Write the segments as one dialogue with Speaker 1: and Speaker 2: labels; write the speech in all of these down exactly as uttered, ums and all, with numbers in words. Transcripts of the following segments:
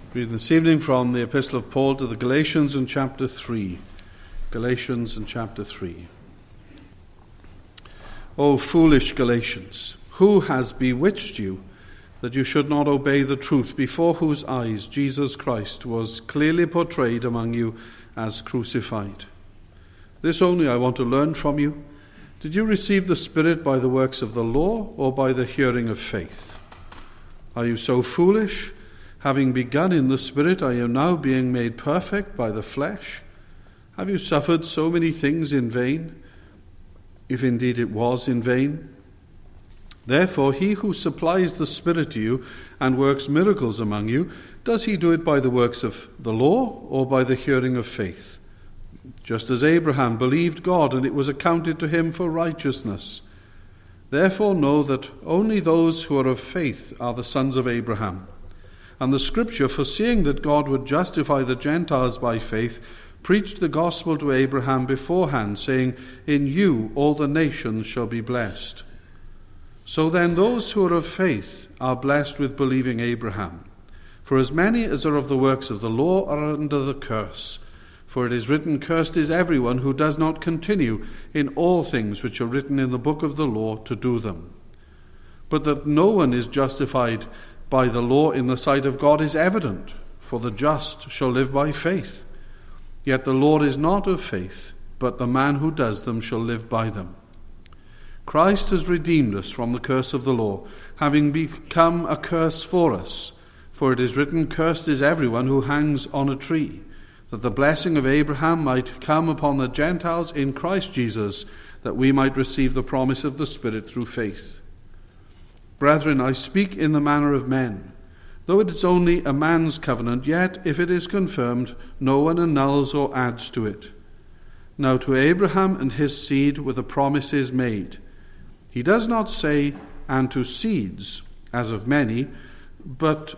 Speaker 1: Reading this evening from the Epistle of Paul to the Galatians in chapter three. Galatians in chapter three. O foolish Galatians, who has bewitched you that you should not obey the truth, before whose eyes Jesus Christ was clearly portrayed among you as crucified? This only I want to learn from you. Did you receive the Spirit by the works of the law or by the hearing of faith? Are you so foolish? Having begun in the Spirit, are you now being made perfect by the flesh? Have you suffered so many things in vain, if indeed it was in vain? Therefore, he who supplies the Spirit to you and works miracles among you, does he do it by the works of the law or by the hearing of faith? Just as Abraham believed God, and it was accounted to him for righteousness. Therefore know that only those who are of faith are the sons of Abraham. And the Scripture, foreseeing that God would justify the Gentiles by faith, preached the gospel to Abraham beforehand, saying, "In you all the nations shall be blessed." So then those who are of faith are blessed with believing Abraham. For as many as are of the works of the law are under the curse. For it is written, "Cursed is everyone who does not continue in all things which are written in the book of the law to do them." But that no one is justified by the law in the sight of God is evident, for the just shall live by faith. Yet the law is not of faith, but the man who does them shall live by them. Christ has redeemed us from the curse of the law, having become a curse for us. For it is written, "Cursed is everyone who hangs on a tree," that the blessing of Abraham might come upon the Gentiles in Christ Jesus, that we might receive the promise of the Spirit through faith. Brethren, I speak in the manner of men. Though it is only a man's covenant, yet if it is confirmed, no one annuls or adds to it. Now to Abraham and his seed were the promises made. He does not say, "and to seeds," as of many, but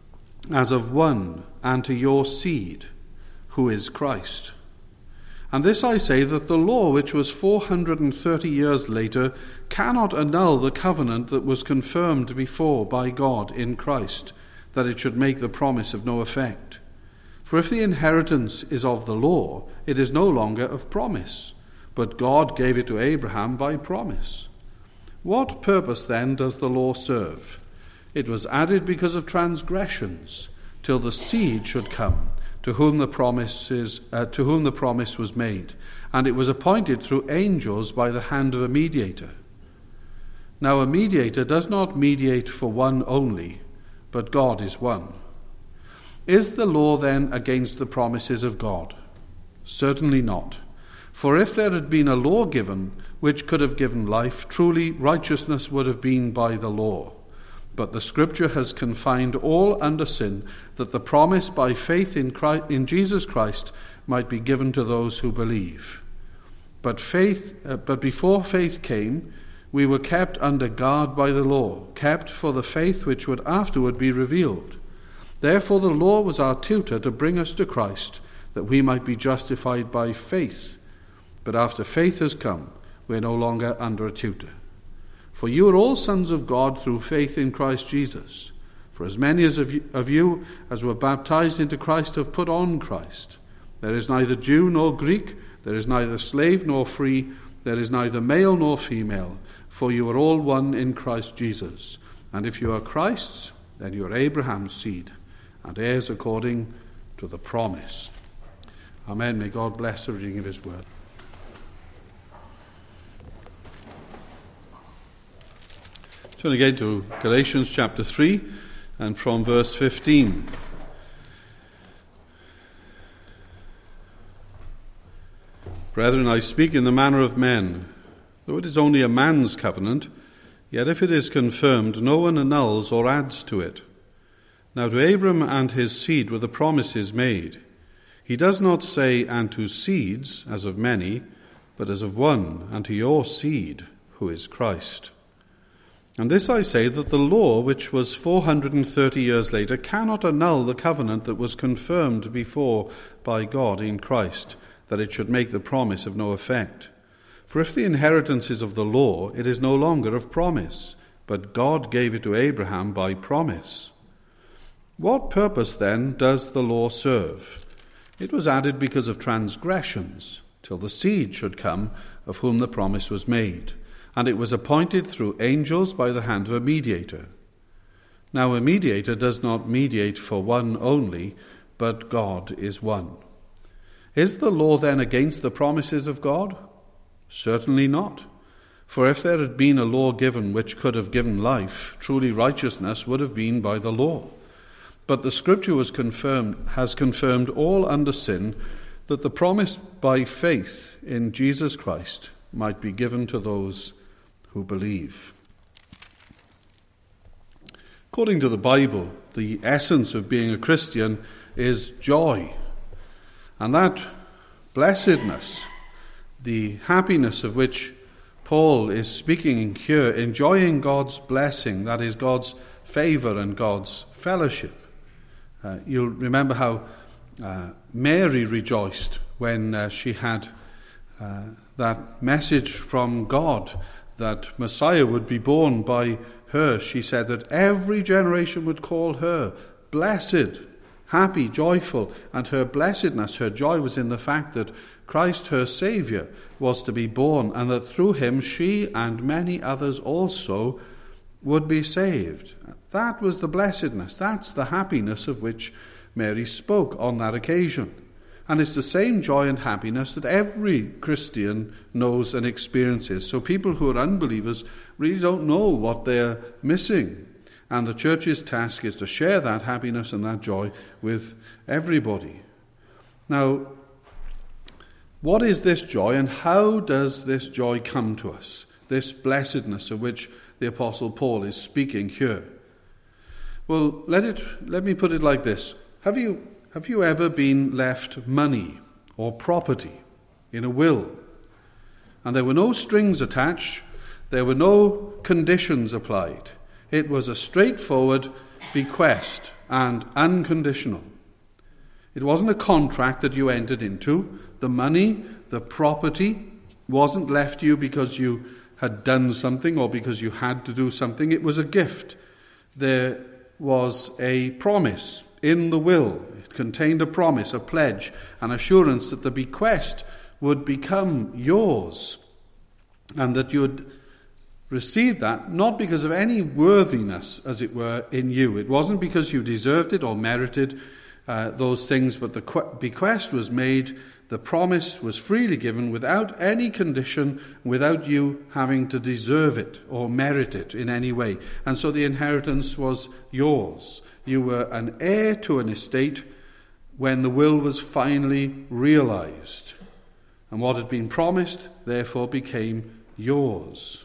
Speaker 1: as of one, "and to your seed," who is Christ. And this I say, that the law, which was four hundred and thirty years later, cannot annul the covenant that was confirmed before by God in Christ, that it should make the promise of no effect. For if the inheritance is of the law, it is no longer of promise, but God gave it to Abraham by promise. What purpose then does the law serve? It was added because of transgressions, till the seed should come, to whom the promises, uh, to whom the promise was made, and it was appointed through angels by the hand of a mediator. Now a mediator does not mediate for one only, but God is one. Is the law then against the promises of God? Certainly not. For if there had been a law given which could have given life, truly righteousness would have been by the law. But the Scripture has confined all under sin, that the promise by faith in Christ, in Jesus Christ might be given to those who believe. But faith, uh, but before faith came, we were kept under guard by the law, kept for the faith which would afterward be revealed. Therefore the law was our tutor to bring us to Christ, that we might be justified by faith. But after faith has come, we are no longer under a tutor. For you are all sons of God through faith in Christ Jesus. For as many as of you, of you as were baptized into Christ have put on Christ. There is neither Jew nor Greek, there is neither slave nor free, there is neither male nor female, for you are all one in Christ Jesus. And if you are Christ's, then you are Abraham's seed, and heirs according to the promise. Amen. May God bless the reading of his word. Turn again to Galatians chapter three, and from verse fifteen. Brethren, I speak in the manner of men. Though it is only a man's covenant, yet if it is confirmed, no one annuls or adds to it. Now to Abram and his seed were the promises made. He does not say, "and to seeds," as of many, but as of one, "and to your seed," who is Christ. And this I say, that the law, which was four hundred and thirty years later, cannot annul the covenant that was confirmed before by God in Christ, that it should make the promise of no effect. For if the inheritance is of the law, it is no longer of promise, but God gave it to Abraham by promise. What purpose then does the law serve? It was added because of transgressions, till the seed should come of whom the promise was made, and it was appointed through angels by the hand of a mediator. Now a mediator does not mediate for one only, but God is one. Is the law then against the promises of God? Certainly not. For if there had been a law given which could have given life, truly righteousness would have been by the law. But the Scripture was confirmed, has confirmed all under sin, that the promise by faith in Jesus Christ might be given to those who believe. According to the Bible, the essence of being a Christian is joy. And that blessedness, the happiness of which Paul is speaking here, enjoying God's blessing, that is God's favor and God's fellowship. Uh, you'll remember how uh, Mary rejoiced when uh, she had uh, that message from God that Messiah would be born by her. She said that every generation would call her blessed, happy, joyful, and her blessedness, her joy was in the fact that Christ, her Saviour, was to be born, and that through him she and many others also would be saved. That was the blessedness, that's the happiness of which Mary spoke on that occasion. And it's the same joy and happiness that every Christian knows and experiences. So people who are unbelievers really don't know what they're missing. And the church's task is to share that happiness and that joy with everybody. Now, what is this joy and how does this joy come to us? This blessedness of which the Apostle Paul is speaking here. Well, let it let me put it like this. Have you have you ever been left money or property in a will? And there were no strings attached, there were no conditions applied. It was a straightforward bequest and unconditional. It wasn't a contract that you entered into. The money, the property, wasn't left you because you had done something or because you had to do something. It was a gift. There was a promise in the will. It contained a promise, a pledge, an assurance that the bequest would become yours and that you would receive that not because of any worthiness, as it were, in you. It wasn't because you deserved it or merited uh, those things, but the bequest was made, the promise was freely given without any condition, without you having to deserve it or merit it in any way. And so the inheritance was yours. You were an heir to an estate when the will was finally realized. And what had been promised, therefore, became yours.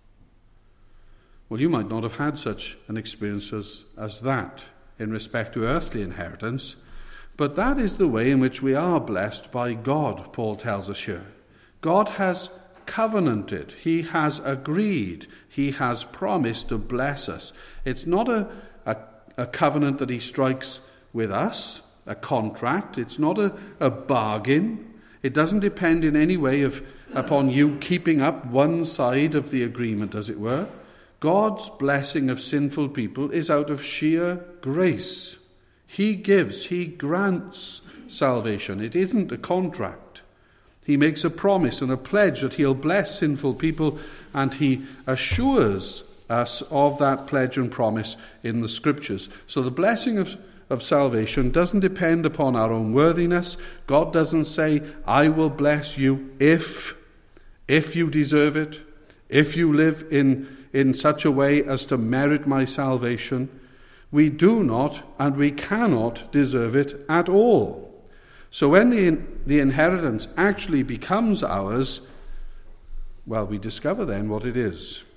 Speaker 1: Well, you might not have had such an experience as, as that in respect to earthly inheritance, but that is the way in which we are blessed by God, Paul tells us here. God has covenanted, he has agreed, he has promised to bless us. It's not a, a, a covenant that he strikes with us, a contract. It's not a, a bargain. It doesn't depend in any way of, upon you keeping up one side of the agreement, as it were. God's blessing of sinful people is out of sheer grace. He gives, he grants salvation. It isn't a contract. He makes a promise and a pledge that he'll bless sinful people, and he assures us of that pledge and promise in the Scriptures. So the blessing of, of salvation doesn't depend upon our own worthiness. God doesn't say, I will bless you if, if you deserve it, if you live in in such a way as to merit my salvation. We do not and we cannot deserve it at all. So when the, the inheritance actually becomes ours, well, we discover then what it is.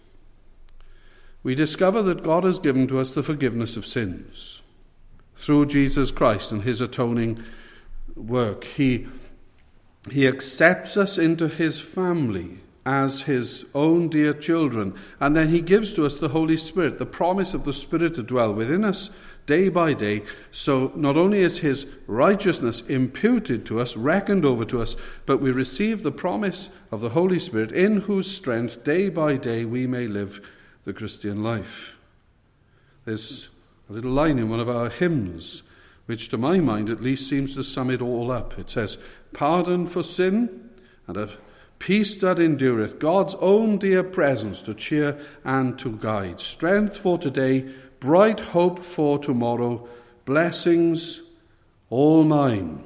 Speaker 1: We discover that God has given to us the forgiveness of sins through Jesus Christ and his atoning work. He, he accepts us into his family as his own dear children. And then he gives to us the Holy Spirit, the promise of the Spirit to dwell within us day by day. So not only is his righteousness imputed to us, reckoned over to us, but we receive the promise of the Holy Spirit, in whose strength day by day we may live the Christian life. There's a little line in one of our hymns, which to my mind at least seems to sum it all up. It says, "Pardon for sin and a peace that endureth, God's own dear presence to cheer and to guide, strength for today, bright hope for tomorrow, blessings all mine.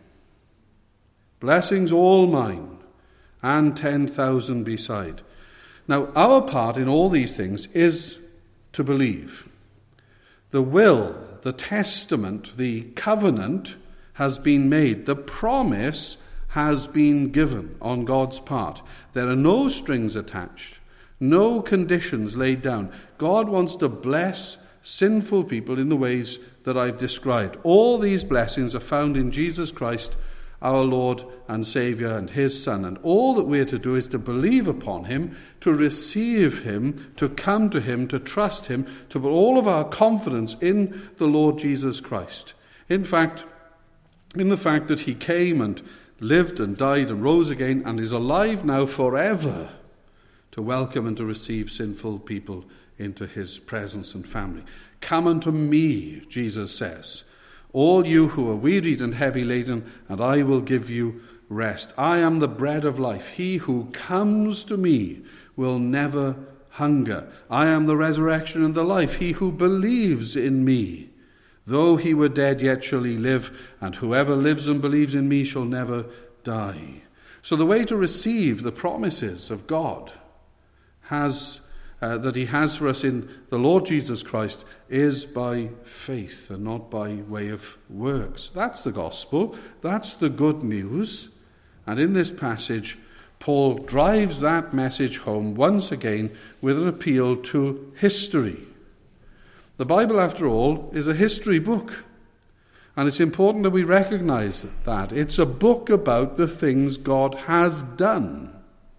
Speaker 1: Blessings all mine, and ten thousand beside." Now, our part in all these things is to believe. The will, the testament, the covenant has been made. The promise has been given on God's part. There are no strings attached, no conditions laid down. God wants to bless sinful people in the ways that I've described. All these blessings are found in Jesus Christ, our Lord and Saviour, and his Son. And all that we're to do is to believe upon him, to receive him, to come to him, to trust him, to put all of our confidence in the Lord Jesus Christ. In fact, in the fact that he came and lived and died and rose again and is alive now forever to welcome and to receive sinful people into his presence and family. "Come unto me," Jesus says, "all you who are wearied and heavy laden, and I will give you rest. I am the bread of life. He who comes to me will never hunger. I am the resurrection and the life. He who believes in me, though he were dead, yet shall he live, and whoever lives and believes in me shall never die." So the way to receive the promises of God has uh, that he has for us in the Lord Jesus Christ is by faith and not by way of works. That's the gospel. That's the good news. And in this passage, Paul drives that message home once again with an appeal to history. The Bible, after all, is a history book. And it's important that we recognize that. It's a book about the things God has done.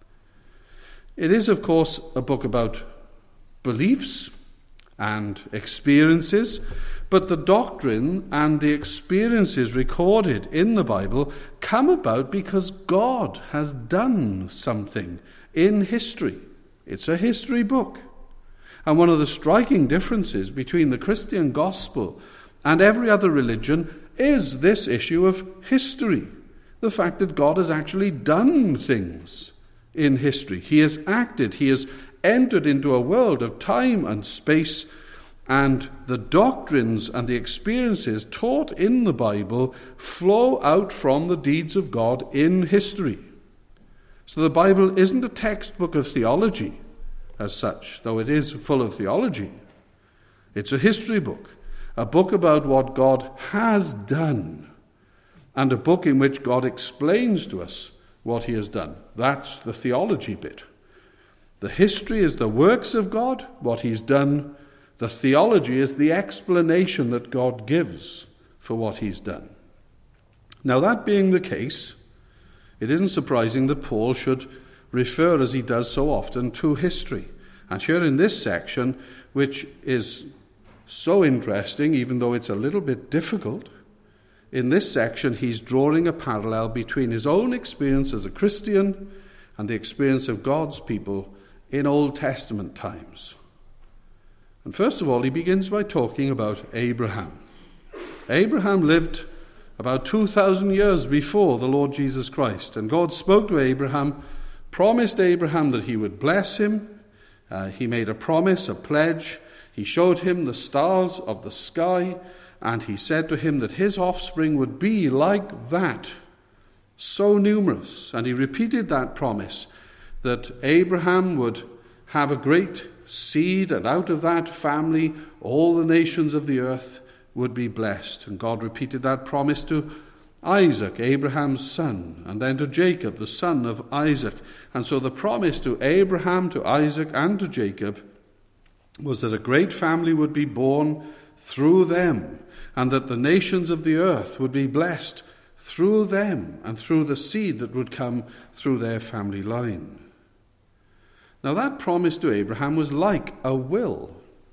Speaker 1: It is, of course, a book about beliefs and experiences, but the doctrine and the experiences recorded in the Bible come about because God has done something in history. It's a history book. And one of the striking differences between the Christian gospel and every other religion is this issue of history. The fact that God has actually done things in history. He has acted. He has entered into a world of time and space, and the doctrines and the experiences taught in the Bible flow out from the deeds of God in history. So the Bible isn't a textbook of theology as such, though it is full of theology. It's a history book, a book about what God has done, and a book in which God explains to us what he has done. That's the theology bit. The history is the works of God, what he's done. The theology is the explanation that God gives for what he's done. Now, that being the case, it isn't surprising that Paul should refer, as he does so often, to history. And here in this section, which is so interesting, even though it's a little bit difficult, in this section he's drawing a parallel between his own experience as a Christian and the experience of God's people in Old Testament times. And first of all, he begins by talking about Abraham. Abraham lived about two thousand years before the Lord Jesus Christ, and God spoke to Abraham, promised Abraham that he would bless him. Uh, he made a promise, a pledge. He showed him the stars of the sky, and he said to him that his offspring would be like that, so numerous. And he repeated that promise, that Abraham would have a great seed, and out of that family all the nations of the earth would be blessed. And God repeated that promise to Isaac, Abraham's son, and then to Jacob, the son of Isaac. And so the promise to Abraham, to Isaac, and to Jacob was that a great family would be born through them, and that the nations of the earth would be blessed through them and through the seed that would come through their family line. Now, that promise to Abraham was like a will.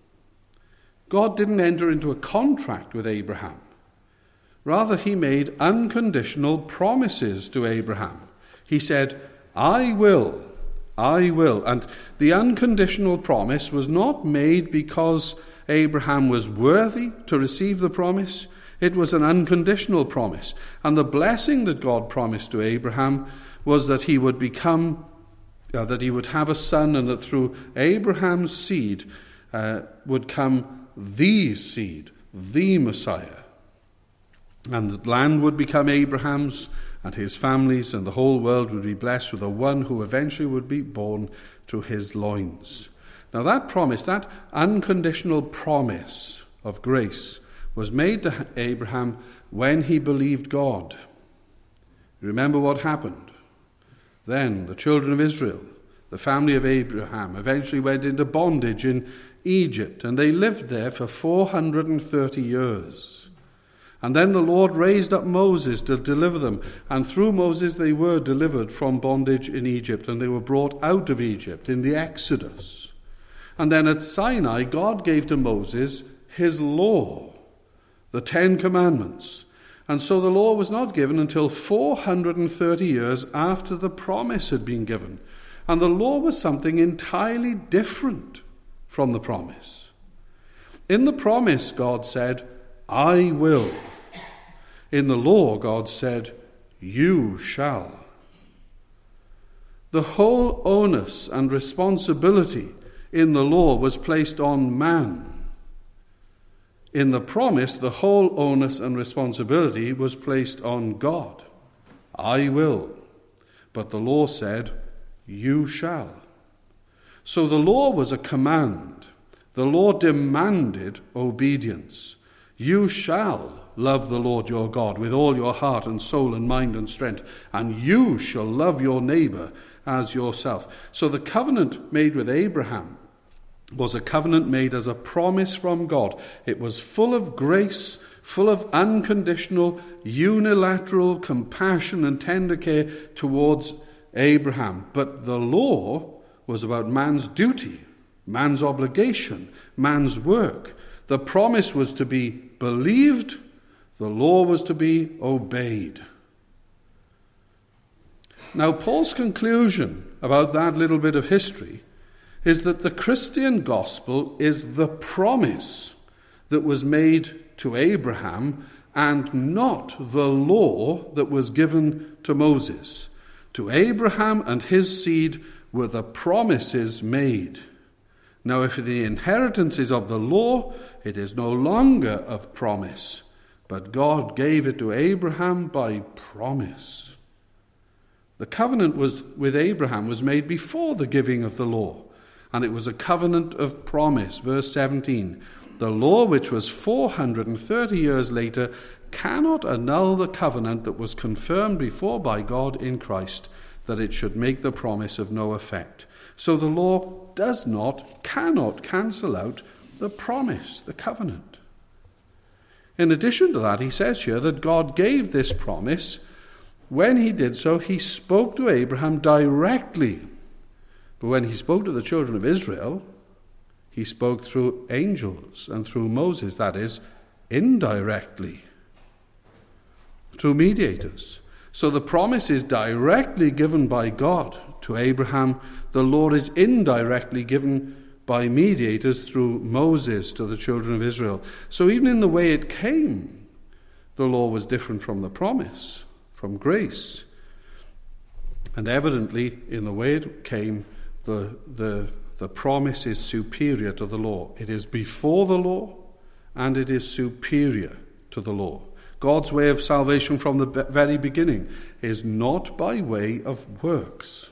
Speaker 1: God didn't enter into a contract with Abraham. Rather, he made unconditional promises to Abraham. He said, I will, I will. And the unconditional promise was not made because Abraham was worthy to receive the promise. It was an unconditional promise. And the blessing that God promised to Abraham was that he would become, uh, that he would have a son, and that through Abraham's seed uh, would come the seed, the Messiah. And the land would become Abraham's, and his families, and the whole world would be blessed with the one who eventually would be born to his loins. Now that promise, that unconditional promise of grace, was made to Abraham when he believed God. Remember what happened. Then the children of Israel, the family of Abraham, eventually went into bondage in Egypt, and they lived there for four hundred thirty years. And then the Lord raised up Moses to deliver them. And through Moses they were delivered from bondage in Egypt. And they were brought out of Egypt in the Exodus. And then at Sinai, God gave to Moses his law, the Ten Commandments. And so the law was not given until four hundred thirty years after the promise had been given. And the law was something entirely different from the promise. In the promise, God said, I will. In the law, God said, you shall. The whole onus and responsibility in the law was placed on man. In the promise, the whole onus and responsibility was placed on God. I will. But the law said, you shall. So the law was a command. The law demanded obedience. You shall love the Lord your God with all your heart and soul and mind and strength, and you shall love your neighbor as yourself. So the covenant made with Abraham was a covenant made as a promise from God. It was full of grace, full of unconditional, unilateral compassion and tender care towards Abraham. But the law was about man's duty, man's obligation, man's work. The promise was to be believed. The law was to be obeyed. Now, Paul's conclusion about that little bit of history is that the Christian gospel is the promise that was made to Abraham and not the law that was given to Moses. To Abraham and his seed were the promises made. Now, if the inheritance is of the law, it is no longer of promise, but God gave it to Abraham by promise. The covenant was with Abraham was made before the giving of the law, and it was a covenant of promise. Verse seventeen, the law, which was four hundred thirty years later, cannot annul the covenant that was confirmed before by God in Christ, that it should make the promise of no effect. So the law does not, cannot cancel out the promise, the covenant. In addition to that, he says here that God gave this promise. When he did so, he spoke to Abraham directly. But when he spoke to the children of Israel, he spoke through angels and through Moses, that is, indirectly, through mediators. So the promise is directly given by God to Abraham. The law is indirectly given by mediators through Moses to the children of Israel. So even in the way it came, the law was different from the promise, from grace. And evidently, in the way it came, the, the, the promise is superior to the law. It is before the law, and it is superior to the law. God's way of salvation from the very beginning is not by way of works.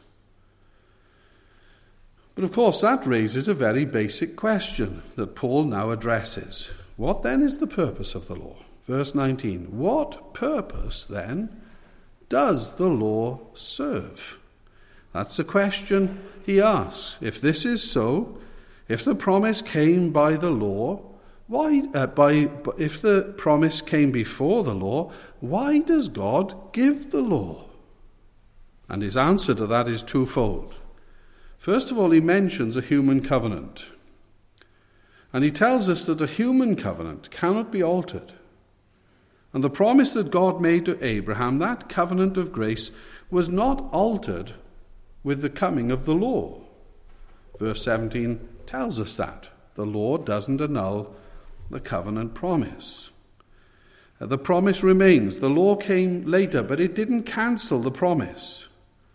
Speaker 1: But of course that raises a very basic question that Paul now addresses. What then is the purpose of the law? Verse nineteen, what purpose then does the law serve? That's the question he asks. If this is so, if the promise came by the law, Why, uh, by, if the promise came before the law, why does God give the law? And his answer to that is twofold. First of all, he mentions a human covenant. And he tells us that a human covenant cannot be altered. And the promise that God made to Abraham, that covenant of grace, was not altered with the coming of the law. Verse seventeen tells us that. the law doesn't annul the covenant promise. The promise remains. The law came later, but it didn't cancel the promise.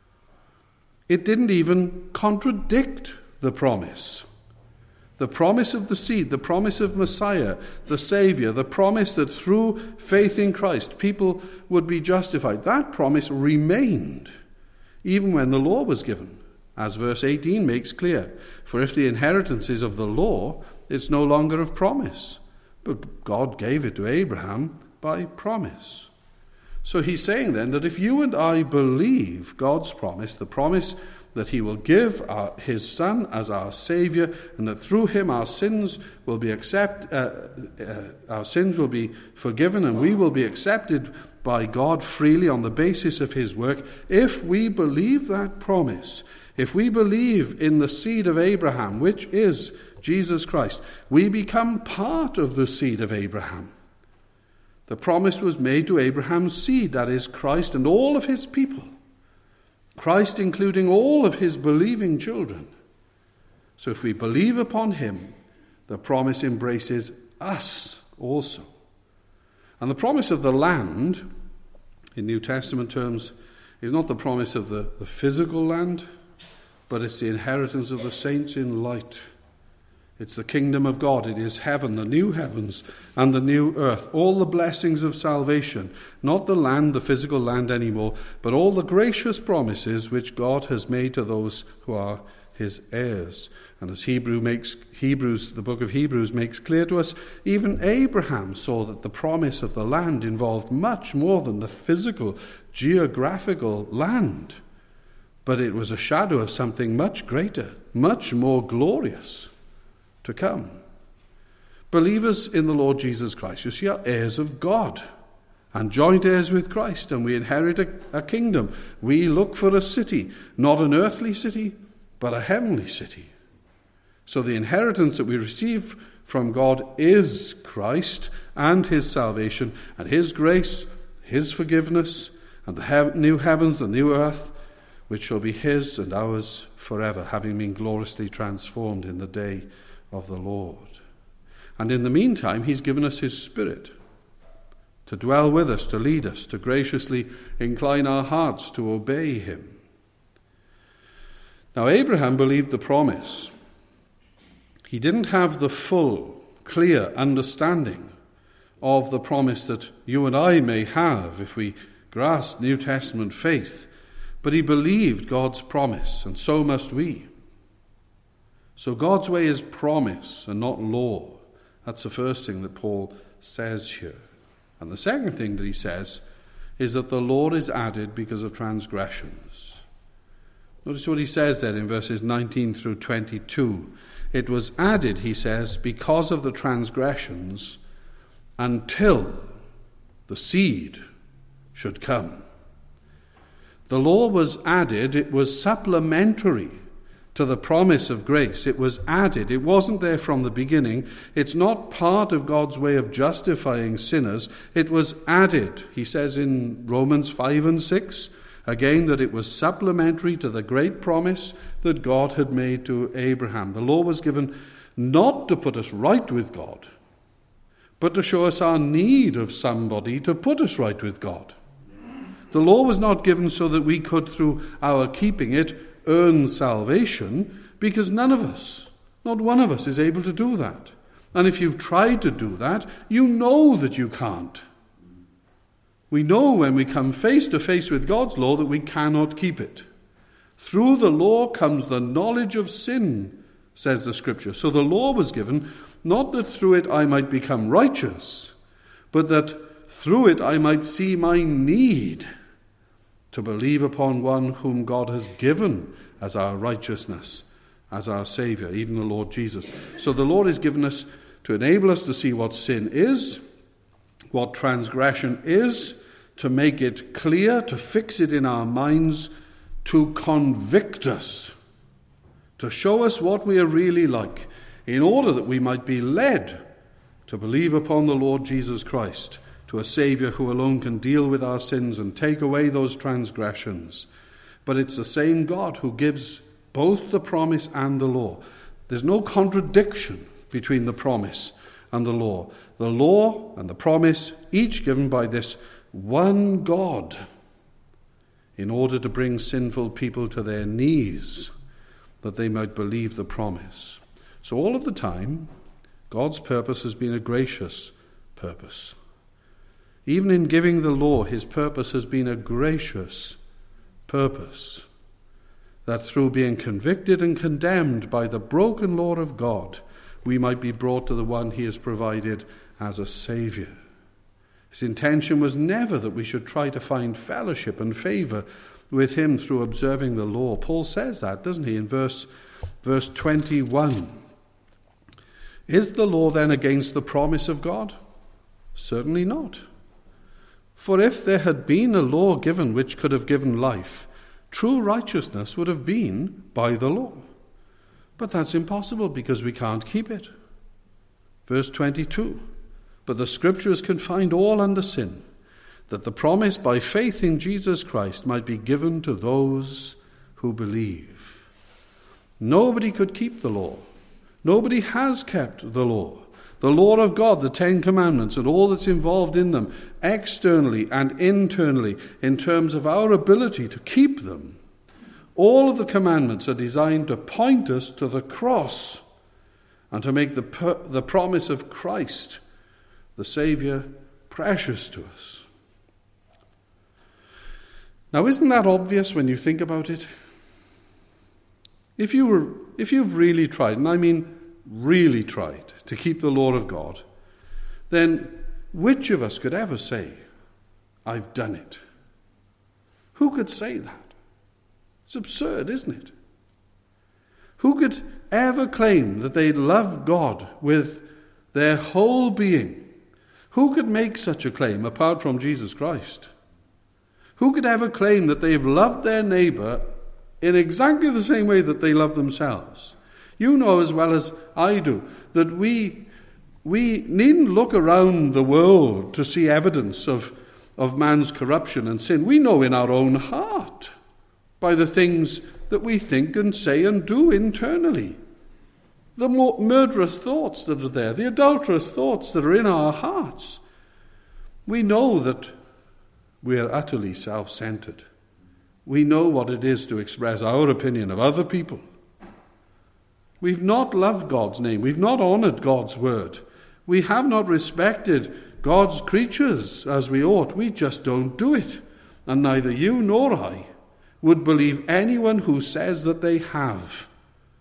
Speaker 1: It didn't even contradict the promise. The promise of the seed, the promise of Messiah, the Savior, the promise that through faith in Christ people would be justified, that promise remained even when the law was given, as verse eighteen makes clear. For if the inheritance is of the law, it's no longer of promise. But God gave it to Abraham by promise. So he's saying then that if you and I believe God's promise, the promise that he will give our, his Son as our Saviour, and that through him our sins will be accept, uh, uh, our sins will be forgiven, and we will be accepted by God freely on the basis of his work. If we believe that promise, if we believe in the seed of Abraham, which is Jesus Christ, we become part of the seed of Abraham. The promise was made to Abraham's seed, that is Christ and all of his people. Christ including all of his believing children. So if we believe upon him, the promise embraces us also. And the promise of the land, in New Testament terms, is not the promise of the, the physical land, but it's the inheritance of the saints in light. It's the kingdom of God. It is heaven, the new heavens and the new earth. All the blessings of salvation. Not the land, the physical land anymore, but all the gracious promises which God has made to those who are his heirs. And as Hebrew makes, Hebrews, the book of Hebrews makes clear to us, even Abraham saw that the promise of the land involved much more than the physical, geographical land. But it was a shadow of something much greater, much more glorious to come. Believers in the Lord Jesus Christ, you see, are heirs of God and joint heirs with Christ, and we inherit a, a kingdom. We look for a city, not an earthly city, but a heavenly city. So the inheritance that we receive from God is Christ and his salvation and his grace, his forgiveness, and the he- new heavens, the new earth, which shall be his and ours forever, having been gloriously transformed in the day of the Lord. And in the meantime, he's given us his Spirit to dwell with us, to lead us, to graciously incline our hearts to obey him. Now, Abraham believed the promise. He didn't have the full, clear understanding of the promise that you and I may have if we grasp New Testament faith, but he believed God's promise, and so must we. So God's way is promise and not law. That's the first thing that Paul says here. And the second thing that he says is that the law is added because of transgressions. Notice what he says there in verses nineteen through twenty-two. It was added, he says, because of the transgressions until the seed should come. The law was added, it was supplementary to the promise of grace. It was added. It wasn't there from the beginning. It's not part of God's way of justifying sinners. It was added. He says in Romans five and six, again, that it was supplementary to the great promise that God had made to Abraham. The law was given not to put us right with God, but to show us our need of somebody to put us right with God. The law was not given so that we could, through our keeping it, earn salvation, because none of us, not one of us, is able to do that. And if you've tried to do that, you know that you can't. We know when we come face to face with God's law that we cannot keep it. Through the law comes the knowledge of sin, says the Scripture. So the law was given not that through it I might become righteous, but that through it I might see my need to believe upon one whom God has given as our righteousness, as our Saviour, even the Lord Jesus. So the Lord is given us to enable us to see what sin is, what transgression is, to make it clear, to fix it in our minds, to convict us, to show us what we are really like, in order that we might be led to believe upon the Lord Jesus Christ, to a Saviour who alone can deal with our sins and take away those transgressions. But it's the same God who gives both the promise and the law. There's no contradiction between the promise and the law. The law and the promise, each given by this one God, in order to bring sinful people to their knees, that they might believe the promise. So all of the time, God's purpose has been a gracious purpose. Even in giving the law, his purpose has been a gracious purpose, that through being convicted and condemned by the broken law of God, we might be brought to the one he has provided as a Saviour. His intention was never that we should try to find fellowship and favour with him through observing the law. Paul says that, doesn't he, in verse, verse twenty-one. Is the law then against the promise of God? Certainly not. For if there had been a law given which could have given life, true righteousness would have been by the law. But that's impossible because we can't keep it. Verse twenty-two. But the Scriptures confined all under sin, that the promise by faith in Jesus Christ might be given to those who believe. Nobody could keep the law. Nobody has kept the law. The law of God, the Ten Commandments, and all that's involved in them, externally and internally, in terms of our ability to keep them. All of the commandments are designed to point us to the cross and to make the, per- the promise of Christ, the Saviour, precious to us. Now, isn't that obvious when you think about it? If you were, if you've really tried, and I mean really tried, to keep the law of God, then which of us could ever say, I've done it? Who could say that? It's absurd, isn't it? Who could ever claim that they love God with their whole being? Who could make such a claim apart from Jesus Christ? Who could ever claim that they've loved their neighbour in exactly the same way that they love themselves? You know as well as I do that we we needn't look around the world to see evidence of, of man's corruption and sin. We know in our own heart by the things that we think and say and do internally. The murderous thoughts that are there, the adulterous thoughts that are in our hearts. We know that we are utterly self-centered. We know what it is to express our opinion of other people. We've not loved God's name. We've not honoured God's word. We have not respected God's creatures as we ought. We just don't do it. And neither you nor I would believe anyone who says that they have.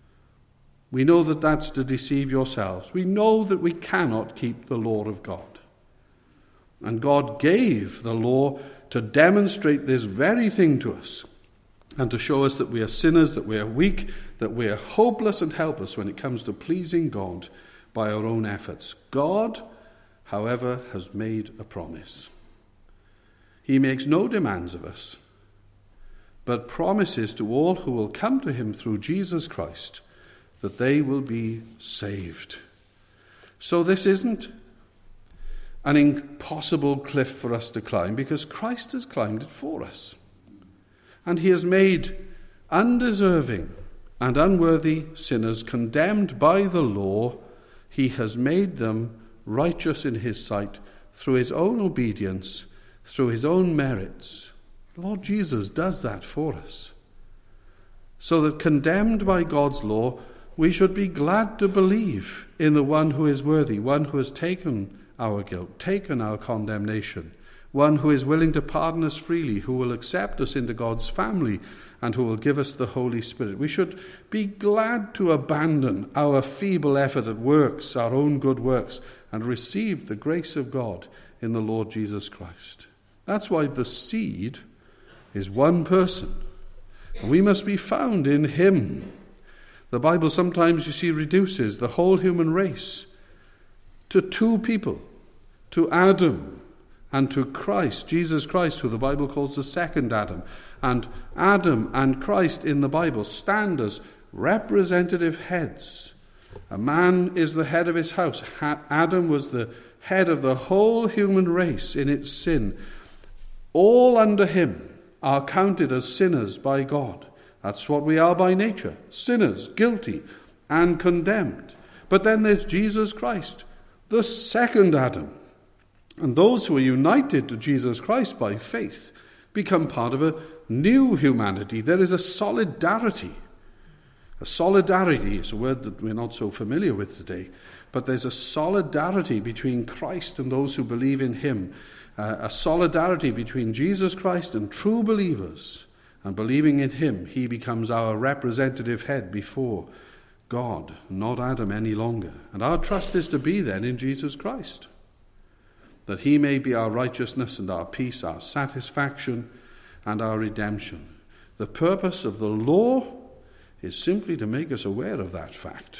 Speaker 1: We know that that's to deceive yourselves. We know that we cannot keep the law of God. And God gave the law to demonstrate this very thing to us and to show us that we are sinners, that we are weak, that we are hopeless and helpless when it comes to pleasing God by our own efforts. God, however, has made a promise. He makes no demands of us, but promises to all who will come to him through Jesus Christ that they will be saved. So this isn't an impossible cliff for us to climb, because Christ has climbed it for us. And he has made undeserving and unworthy sinners condemned by the law. He has made them righteous in his sight through his own obedience, through his own merits. Lord Jesus does that for us. So that condemned by God's law, we should be glad to believe in the one who is worthy, one who has taken our guilt, taken our condemnation, one who is willing to pardon us freely, who will accept us into God's family, and who will give us the Holy Spirit. We should be glad to abandon our feeble effort at works, our own good works, and receive the grace of God in the Lord Jesus Christ. That's why the seed is one person, and we must be found in him. The Bible sometimes, you see, reduces the whole human race to two people, to Adam and to Christ, Jesus Christ, who the Bible calls the second Adam. And Adam and Christ in the Bible stand as representative heads. A man is the head of his house. Adam was the head of the whole human race in its sin. All under him are counted as sinners by God. That's what we are by nature, sinners, guilty and condemned. But then there's Jesus Christ, the second Adam. And those who are united to Jesus Christ by faith become part of a new humanity. There is a solidarity. A solidarity is a word that we're not so familiar with today, but there's a solidarity between Christ and those who believe in him, uh, a solidarity between Jesus Christ and true believers. And believing in him, he becomes our representative head before God, not Adam any longer. And our trust is to be then in Jesus Christ, that he may be our righteousness and our peace, our satisfaction and our redemption. The purpose of the law is simply to make us aware of that fact.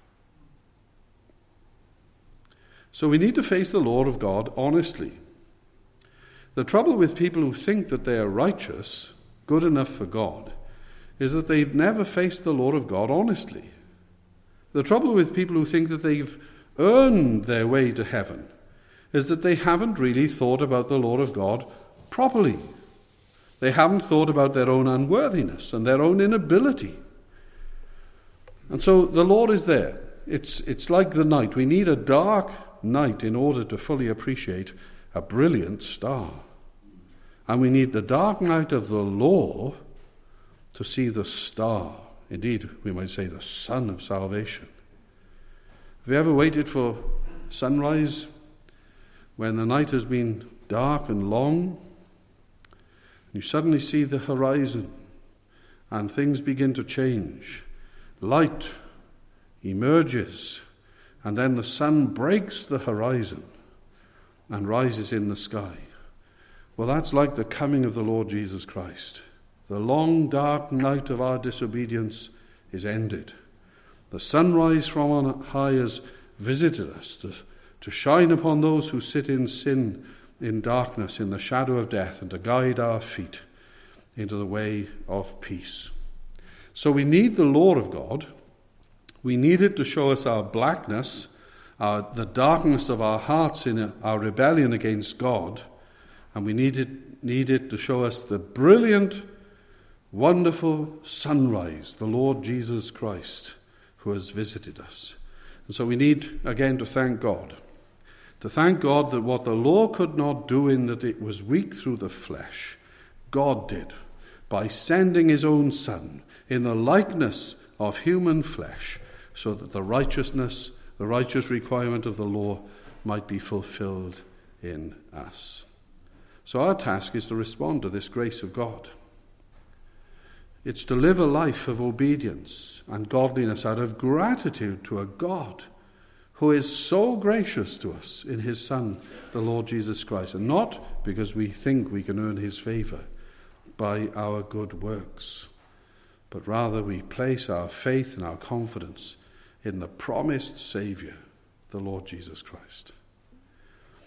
Speaker 1: So we need to face the law of God honestly. The trouble with people who think that they are righteous, good enough for God, is that they've never faced the law of God honestly. The trouble with people who think that they've earned their way to heaven is that they haven't really thought about the law of God properly. They haven't thought about their own unworthiness and their own inability. And so the law is there. It's, it's like the night. We need a dark night in order to fully appreciate a brilliant star. And we need the dark night of the law to see the star. Indeed, we might say the sun of salvation. Have you ever waited for sunrise when the night has been dark and long? You suddenly see the horizon and things begin to change. Light emerges, and then the sun breaks the horizon and rises in the sky. Well, that's like the coming of the Lord Jesus Christ. The long, dark night of our disobedience is ended. The sunrise from on high has visited us to, to shine upon those who sit in sin, in darkness, in the shadow of death, and to guide our feet into the way of peace. So we need the law of God. We need it to show us our blackness, our, the darkness of our hearts in our rebellion against God. And we need it, need it to show us the brilliant, wonderful sunrise, the Lord Jesus Christ, who has visited us. And so we need, again, to thank God. To thank God that what the law could not do in that it was weak through the flesh, God did by sending his own Son in the likeness of human flesh, so that the righteousness, the righteous requirement of the law might be fulfilled in us. So our task is to respond to this grace of God. It's to live a life of obedience and godliness out of gratitude to a God who is so gracious to us in his Son, the Lord Jesus Christ, and not because we think we can earn his favor by our good works, but rather we place our faith and our confidence in the promised Savior, the Lord Jesus Christ.